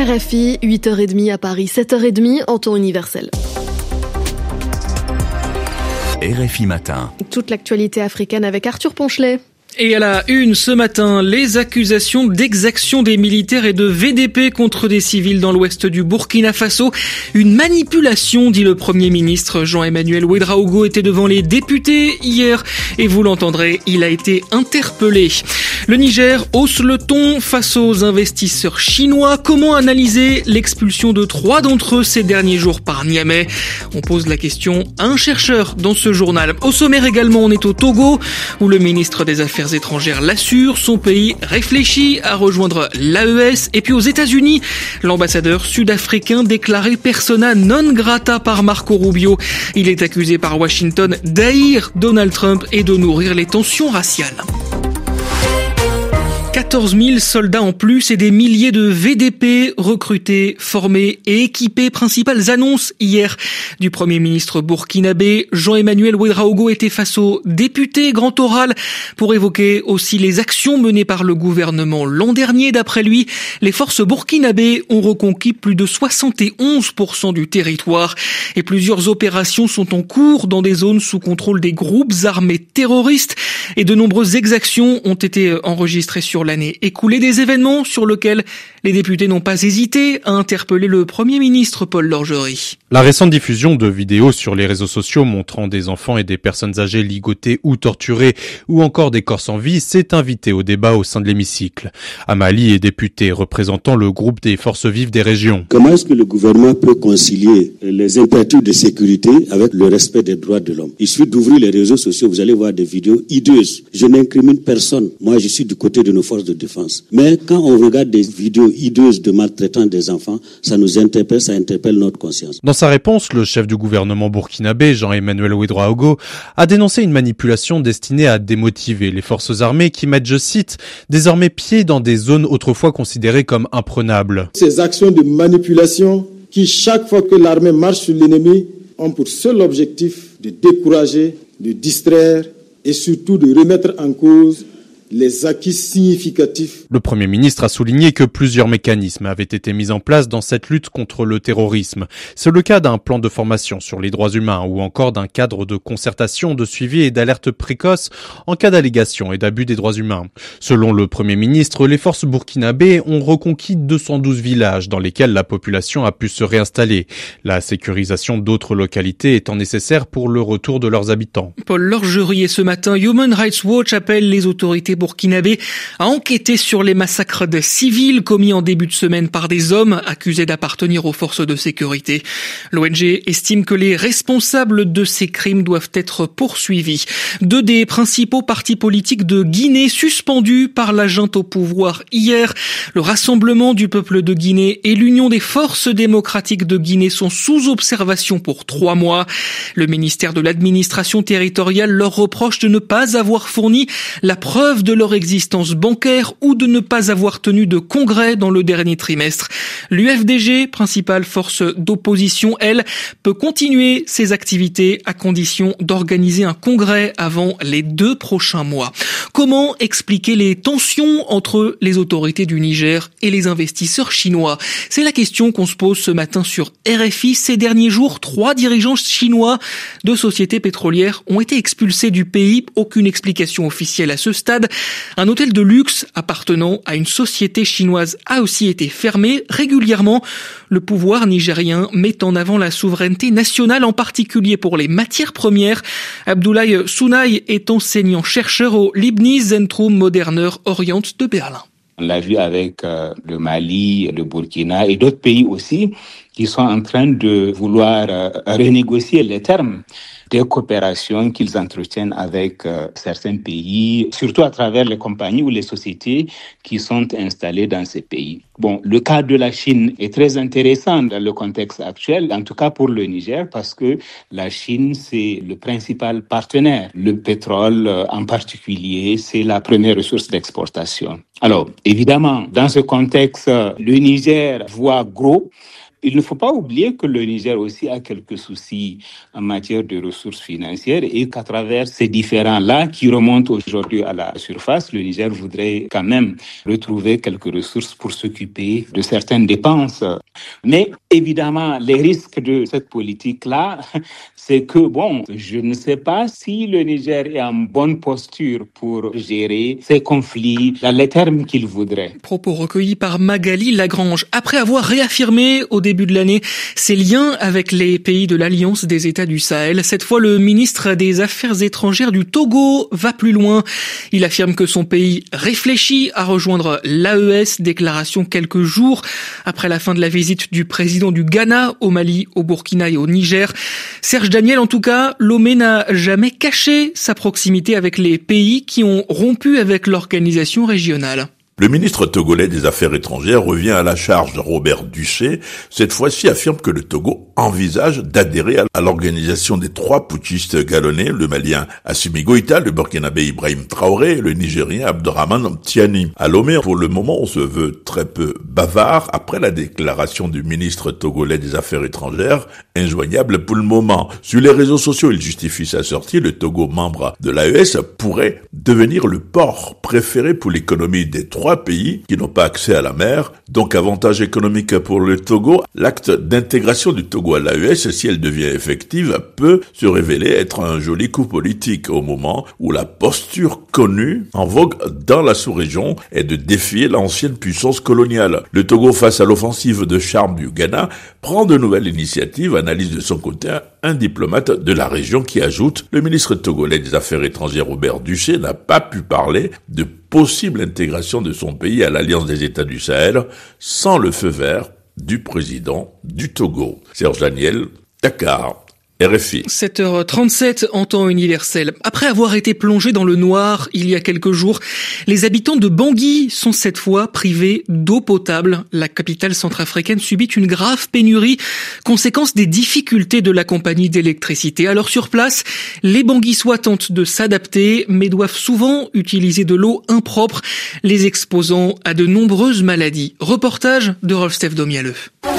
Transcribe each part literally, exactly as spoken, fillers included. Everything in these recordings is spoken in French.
R F I, huit heures trente à Paris, sept heures trente en temps universel. R F I Matin. Toute l'actualité africaine avec Arthur Ponchelet. Et à la une ce matin, les accusations d'exaction des militaires et de V D P contre des civils dans l'ouest du Burkina Faso. Une manipulation, dit le Premier ministre. Jean-Emmanuel Ouédraogo était devant les députés hier et vous l'entendrez, il a été interpellé. Le Niger hausse le ton face aux investisseurs chinois. Comment analyser l'expulsion de trois d'entre eux ces derniers jours par Niamey? On pose la question à un chercheur dans ce journal. Au sommaire également, on est au Togo où le ministre des Affaires étrangères l'assure, son pays réfléchit à rejoindre l'A E S. Et puis aux États-Unis, l'ambassadeur sud-africain déclaré persona non grata par Marco Rubio. Il est accusé par Washington d'haïr Donald Trump et de nourrir les tensions raciales. quatorze mille soldats en plus et des milliers de V D P recrutés, formés et équipés. Principales annonces hier du Premier ministre burkinabé. Jean-Emmanuel Ouédraogo était face aux députés, grand oral, pour évoquer aussi les actions menées par le gouvernement l'an dernier. D'après lui, les forces burkinabées ont reconquis plus de soixante et onze pour cent du territoire et plusieurs opérations sont en cours dans des zones sous contrôle des groupes armés terroristes et de nombreuses exactions ont été enregistrées sur l'année écoulée, des événements sur lesquels les députés n'ont pas hésité à interpeller le Premier ministre Paul Lorgerie. La récente diffusion de vidéos sur les réseaux sociaux montrant des enfants et des personnes âgées ligotées ou torturées ou encore des corps sans vie s'est invitée au débat au sein de l'hémicycle. Amali est député représentant le groupe des forces vives des régions. Comment est-ce que le gouvernement peut concilier les impératifs de sécurité avec le respect des droits de l'homme? Il suffit d'ouvrir les réseaux sociaux, vous allez voir des vidéos hideuses. Je n'incrimine personne. Moi, je suis du côté de nos forces de défense. Mais quand on regarde des vidéos hideuses de maltraitants des enfants, ça nous interpelle, ça interpelle notre conscience. Dans sa réponse, le chef du gouvernement burkinabé, Jean-Emmanuel Ouédraogo, a dénoncé une manipulation destinée à démotiver les forces armées qui mettent, je cite, désormais pied dans des zones autrefois considérées comme imprenables. Ces actions de manipulation qui, chaque fois que l'armée marche sur l'ennemi, ont pour seul objectif de décourager, de distraire et surtout de remettre en cause les acquis significatifs. Le Premier ministre a souligné que plusieurs mécanismes avaient été mis en place dans cette lutte contre le terrorisme. C'est le cas d'un plan de formation sur les droits humains ou encore d'un cadre de concertation, de suivi et d'alerte précoce en cas d'allégation et d'abus des droits humains. Selon le Premier ministre, les forces burkinabées ont reconquis deux cent douze villages dans lesquels la population a pu se réinstaller. La sécurisation d'autres localités étant nécessaire pour le retour de leurs habitants. Paul Lorgerie, et ce matin, Human Rights Watch appelle les autorités burkinabé a enquêté sur les massacres de civils commis en début de semaine par des hommes accusés d'appartenir aux forces de sécurité. L'O N G estime que les responsables de ces crimes doivent être poursuivis. Deux des principaux partis politiques de Guinée suspendus par la junte au pouvoir hier. Le Rassemblement du peuple de Guinée et l'Union des forces démocratiques de Guinée sont sous observation pour trois mois. Le ministère de l'administration territoriale leur reproche de ne pas avoir fourni la preuve de leur existence bancaire ou de ne pas avoir tenu de congrès dans le dernier trimestre. L'U F D G, principale force d'opposition, elle, peut continuer ses activités à condition d'organiser un congrès avant les deux prochains mois. Comment expliquer les tensions entre les autorités du Niger et les investisseurs chinois? C'est la question qu'on se pose ce matin sur R F I. Ces derniers jours, trois dirigeants chinois de sociétés pétrolières ont été expulsés du pays. Aucune explication officielle à ce stade. Un hôtel de luxe appartenant à une société chinoise a aussi été fermé. Régulièrement, le pouvoir nigérien met en avant la souveraineté nationale, en particulier pour les matières premières. Abdoulaye Sounaï est enseignant-chercheur au Leibniz Zentrum Moderner Orient de Berlin. On l'a vu avec euh, le Mali, le Burkina et d'autres pays aussi qui sont en train de vouloir euh, renégocier les termes des coopérations qu'ils entretiennent avec euh, certains pays, surtout à travers les compagnies ou les sociétés qui sont installées dans ces pays. Bon, le cas de la Chine est très intéressant dans le contexte actuel, en tout cas pour le Niger, parce que la Chine, c'est le principal partenaire. Le pétrole, euh, en particulier, c'est la première ressource d'exportation. Alors, évidemment, dans ce contexte, le Niger voit gros Il ne faut pas oublier que le Niger aussi a quelques soucis en matière de ressources financières et qu'à travers ces différends-là qui remontent aujourd'hui à la surface, le Niger voudrait quand même retrouver quelques ressources pour s'occuper de certaines dépenses. Mais évidemment, les risques de cette politique-là, c'est que, bon, je ne sais pas si le Niger est en bonne posture pour gérer ces conflits dans les termes qu'il voudrait. Propos recueillis par Magali Lagrange. Après avoir réaffirmé au début de l'année ses liens avec les pays de l'Alliance des États du Sahel, cette fois le ministre des Affaires étrangères du Togo va plus loin. Il affirme que son pays réfléchit à rejoindre l'A E S, déclaration quelques jours après la fin de la visite du président du Ghana au Mali, au Burkina et au Niger. Serge Daniel, en tout cas, Lomé n'a jamais caché sa proximité avec les pays qui ont rompu avec l'organisation régionale. Le ministre togolais des Affaires étrangères revient à la charge de Robert Duché. Cette fois-ci affirme que le Togo envisage d'adhérer à l'organisation des trois putschistes galonnais, le Malien Assimi Goïta, le Burkinabé Ibrahim Traoré et le Nigérien Abdurrahman Tiani. À Lomé, pour le moment, on se veut très peu bavard après la déclaration du ministre togolais des Affaires étrangères, injoignable pour le moment. Sur les réseaux sociaux, il justifie sa sortie. Le Togo, membre de l'A E S, pourrait devenir le port préféré pour l'économie des trois Trois pays qui n'ont pas accès à la mer, donc avantage économique pour le Togo. L'acte d'intégration du Togo à l'A E S, si elle devient effective, peut se révéler être un joli coup politique au moment où la posture connue en vogue dans la sous-région est de défier l'ancienne puissance coloniale. Le Togo, face à l'offensive de charme du Ghana, prend de nouvelles initiatives, analyse de son côté un diplomate de la région qui ajoute: le ministre togolais des Affaires étrangères Robert Duché n'a pas pu parler de possible intégration de son pays à l'Alliance des États du Sahel sans le feu vert du président du Togo. Serge Daniel, Dakar. R F I. sept heures trente-sept en temps universel. Après avoir été plongés dans le noir il y a quelques jours, les habitants de Bangui sont cette fois privés d'eau potable. La capitale centrafricaine subit une grave pénurie, conséquence des difficultés de la compagnie d'électricité. Alors sur place, les Banguissois tentent de s'adapter, mais doivent souvent utiliser de l'eau impropre, les exposant à de nombreuses maladies. Reportage de Rolf-Steph Domialeux.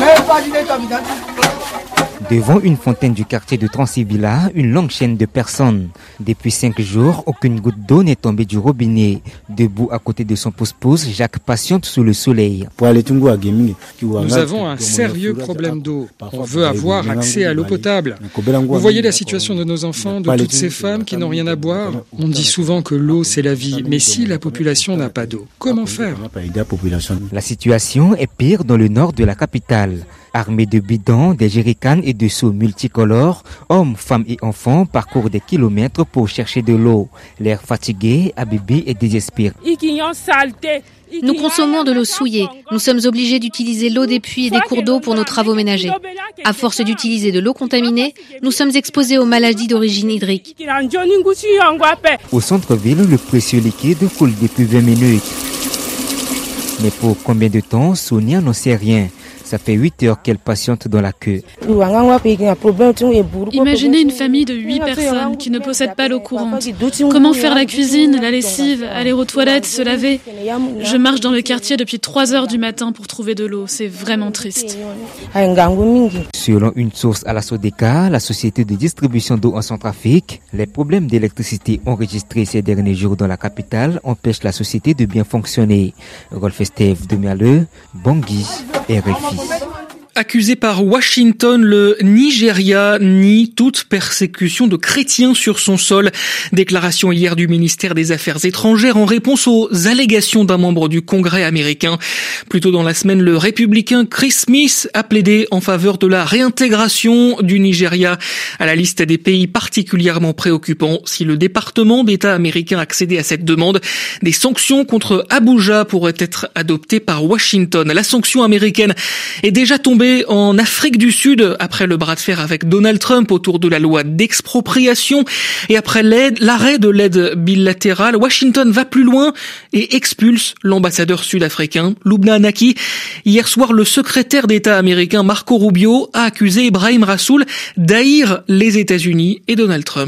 Devant une fontaine du quartier de Transibila, une longue chaîne de personnes. Depuis cinq jours, aucune goutte d'eau n'est tombée du robinet. Debout à côté de son pouce-pouce, Jacques patiente sous le soleil. Nous avons un sérieux problème d'eau. On veut avoir accès à l'eau potable. Vous voyez la situation de nos enfants, de toutes ces femmes qui n'ont rien à boire. On dit souvent que l'eau, c'est la vie. Mais si la population n'a pas d'eau, comment faire? La situation est pire dans le nord de la capitale. Armés de bidons, des jerrycans et de seaux multicolores, hommes, femmes et enfants parcourent des kilomètres pour chercher de l'eau. L'air fatigué, abîmé et désespéré. Nous consommons de l'eau souillée. Nous sommes obligés d'utiliser l'eau des puits et des cours d'eau pour nos travaux ménagers. À force d'utiliser de l'eau contaminée, nous sommes exposés aux maladies d'origine hydrique. Au centre-ville, le précieux liquide coule depuis vingt minutes. Mais pour combien de temps, Sonia n'en sait rien. Ça fait huit heures qu'elle patiente dans la queue. Imaginez une famille de huit personnes qui ne possèdent pas l'eau courante. Comment faire la cuisine, la lessive, aller aux toilettes, se laver? Je marche dans le quartier depuis trois heures du matin pour trouver de l'eau. C'est vraiment triste. Selon une source à la Sodeka, la société de distribution d'eau en Centrafrique, les problèmes d'électricité enregistrés ces derniers jours dans la capitale empêchent la société de bien fonctionner. Rolf-Steph Domialeux, Bangui, R F I. Accusé par Washington, le Nigeria nie toute persécution de chrétiens sur son sol. Déclaration hier du ministère des Affaires étrangères en réponse aux allégations d'un membre du Congrès américain. Plus tôt dans la semaine, le républicain Chris Smith a plaidé en faveur de la réintégration du Nigeria à la liste des pays particulièrement préoccupants. Si le département d'État américain accédait à cette demande, des sanctions contre Abuja pourraient être adoptées par Washington. La sanction américaine est déjà tombée en Afrique du Sud après le bras de fer avec Donald Trump autour de la loi d'expropriation et après l'aide, l'arrêt de l'aide bilatérale. Washington va plus loin et expulse l'ambassadeur sud-africain Lubna Anaki. Hier soir, le secrétaire d'État américain Marco Rubio a accusé Ibrahim Rassoul d'haïr les États-Unis et Donald Trump.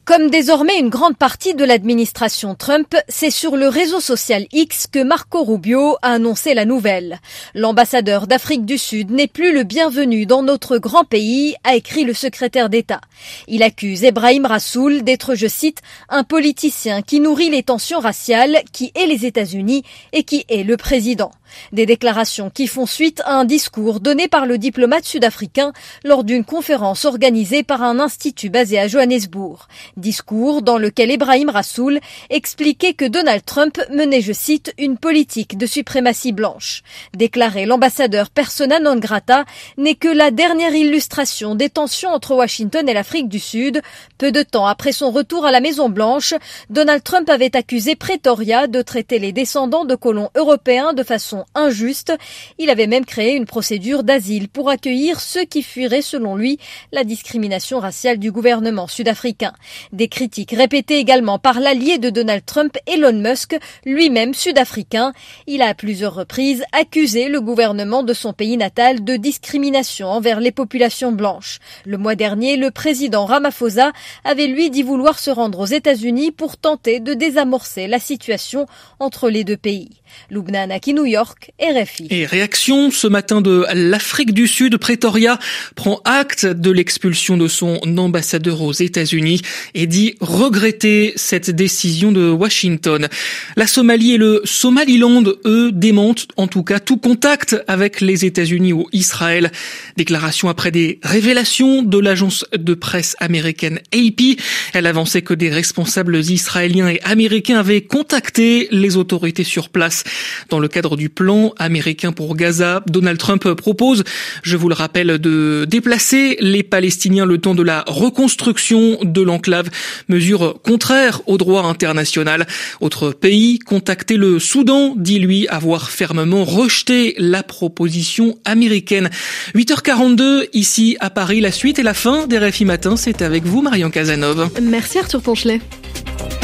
Comme désormais une grande partie de l'administration Trump, c'est sur le réseau social X que Marco Rubio a annoncé la nouvelle. L'ambassadeur d'Afrique du Sud n'est plus le bienvenu dans notre grand pays, a écrit le secrétaire d'État. Il accuse Ebrahim Rassoul d'être, je cite, un politicien qui nourrit les tensions raciales, qui est les États-Unis et qui est le président. Des déclarations qui font suite à un discours donné par le diplomate sud-africain lors d'une conférence organisée par un institut basé à Johannesburg. Discours dans lequel Ebrahim Rassoul expliquait que Donald Trump menait, je cite, une politique de suprématie blanche. Déclaré l'ambassadeur persona non grata n'est que la dernière illustration des tensions entre Washington et l'Afrique du Sud. Peu de temps après son retour à la Maison-Blanche, Donald Trump avait accusé Pretoria de traiter les descendants de colons européens de façon injuste. Il avait même créé une procédure d'asile pour accueillir ceux qui fuiraient, selon lui, la discrimination raciale du gouvernement sud-africain. Des critiques répétées également par l'allié de Donald Trump, Elon Musk, lui-même sud-africain. Il a à plusieurs reprises accusé le gouvernement de son pays natal de discrimination envers les populations blanches. Le mois dernier, le président Ramaphosa avait lui dit vouloir se rendre aux États-Unis pour tenter de désamorcer la situation entre les deux pays. Lubna Anaki, New York, R F I. Et réaction ce matin de l'Afrique du Sud, Pretoria prend acte de l'expulsion de son ambassadeur aux États-Unis et dit regretter cette décision de Washington. La Somalie et le Somaliland, eux, démentent en tout cas tout contact avec les États-Unis ou Israël. Déclaration après des révélations de l'agence de presse américaine A P. Elle avançait que des responsables israéliens et américains avaient contacté les autorités sur place. Dans le cadre du plan américain pour Gaza, Donald Trump propose, je vous le rappelle, de déplacer les Palestiniens le temps de la reconstruction de l'enclave, mesure contraire au droit international. Autre pays contacté, le Soudan, dit lui avoir fermement rejeté la proposition américaine. huit heures quarante-deux, ici à Paris, la suite et la fin des R F I Matin, c'est avec vous Marion Cazenove. Merci Arthur Ponchelet.